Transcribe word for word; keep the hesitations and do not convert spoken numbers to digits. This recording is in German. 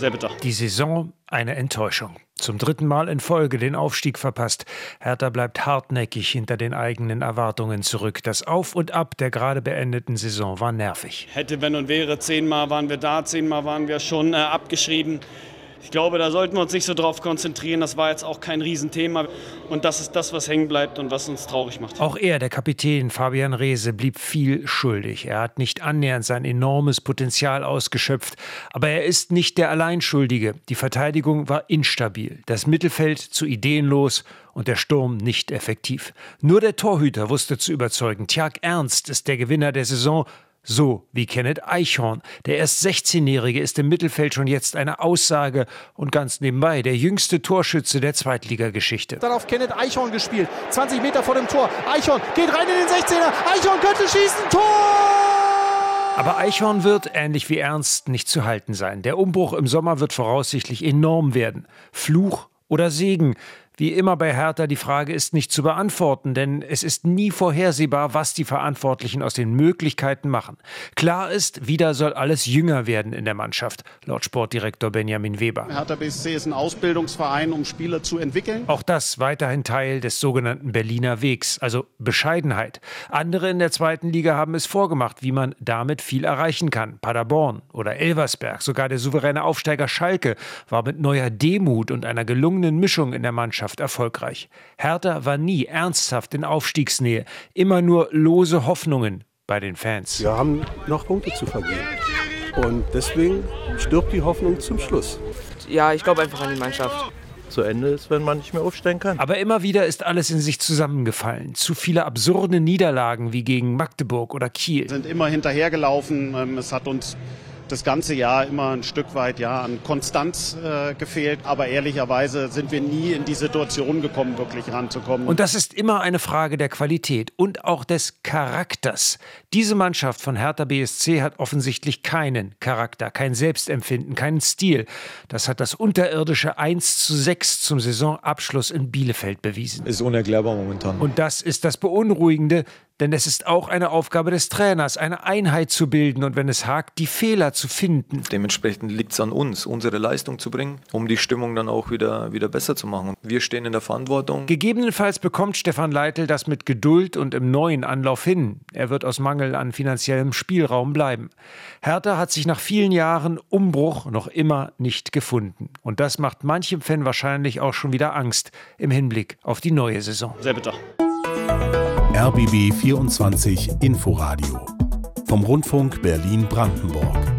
Sehr bitter. Die Saison eine Enttäuschung. Zum dritten Mal in Folge den Aufstieg verpasst. Hertha bleibt hartnäckig hinter den eigenen Erwartungen zurück. Das Auf und Ab der gerade beendeten Saison war nervig. Hätte, wenn und wäre, zehnmal waren wir da, zehnmal waren wir schon äh, abgeschrieben. Ich glaube, da sollten wir uns nicht so drauf konzentrieren. Das war jetzt auch kein Riesenthema. Und das ist das, was hängen bleibt und was uns traurig macht. Auch er, der Kapitän Fabian Reese, blieb viel schuldig. Er hat nicht annähernd sein enormes Potenzial ausgeschöpft. Aber er ist nicht der Alleinschuldige. Die Verteidigung war instabil, das Mittelfeld zu ideenlos und der Sturm nicht effektiv. Nur der Torhüter wusste zu überzeugen. Tjark Ernst ist der Gewinner der Saison. So wie Kenneth Eichhorn. Der erst sechzehnjährige ist im Mittelfeld schon jetzt eine Aussage und ganz nebenbei der jüngste Torschütze der Zweitligageschichte. Dann auf Kenneth Eichhorn gespielt. zwanzig Meter vor dem Tor. Eichhorn geht rein in den sechzehner. Eichhorn könnte schießen. Tor! Aber Eichhorn wird, ähnlich wie Ernst, nicht zu halten sein. Der Umbruch im Sommer wird voraussichtlich enorm werden. Fluch oder Segen? Wie immer bei Hertha, die Frage ist nicht zu beantworten, denn es ist nie vorhersehbar, was die Verantwortlichen aus den Möglichkeiten machen. Klar ist, wieder soll alles jünger werden in der Mannschaft, laut Sportdirektor Benjamin Weber. Hertha B S C ist ein Ausbildungsverein, um Spieler zu entwickeln. Auch das weiterhin Teil des sogenannten Berliner Wegs, also Bescheidenheit. Andere in der zweiten Liga haben es vorgemacht, wie man damit viel erreichen kann. Paderborn oder Elversberg, sogar der souveräne Aufsteiger Schalke war mit neuer Demut und einer gelungenen Mischung in der Mannschaft erfolgreich. Hertha war nie ernsthaft in Aufstiegsnähe, immer nur lose Hoffnungen bei den Fans. Wir haben noch Punkte zu vergeben und deswegen stirbt die Hoffnung zum Schluss. Ja, ich glaube einfach an die Mannschaft. Zu Ende ist, wenn man nicht mehr aufsteigen kann. Aber immer wieder ist alles in sich zusammengefallen. Zu viele absurde Niederlagen wie gegen Magdeburg oder Kiel. Wir sind immer hinterhergelaufen. Es hat uns das ganze Jahr immer ein Stück weit ja, an Konstanz äh, gefehlt. Aber ehrlicherweise sind wir nie in die Situation gekommen, wirklich ranzukommen. Und das ist immer eine Frage der Qualität und auch des Charakters. Diese Mannschaft von Hertha B S C hat offensichtlich keinen Charakter, kein Selbstempfinden, keinen Stil. Das hat das unterirdische eins zu sechs zum Saisonabschluss in Bielefeld bewiesen. Ist unerklärbar momentan. Und das ist das Beunruhigende, denn es ist auch eine Aufgabe des Trainers, eine Einheit zu bilden und wenn es hakt, die Fehler zu finden. Dementsprechend liegt es an uns, unsere Leistung zu bringen, um die Stimmung dann auch wieder, wieder besser zu machen. Wir stehen in der Verantwortung. Gegebenenfalls bekommt Stefan Leitl das mit Geduld und im neuen Anlauf hin. Er wird aus Mangel an finanziellem Spielraum bleiben. Hertha hat sich nach vielen Jahren Umbruch noch immer nicht gefunden. Und das macht manchem Fan wahrscheinlich auch schon wieder Angst im Hinblick auf die neue Saison. Sehr bitter. R B B vierundzwanzig Inforadio vom Rundfunk Berlin-Brandenburg.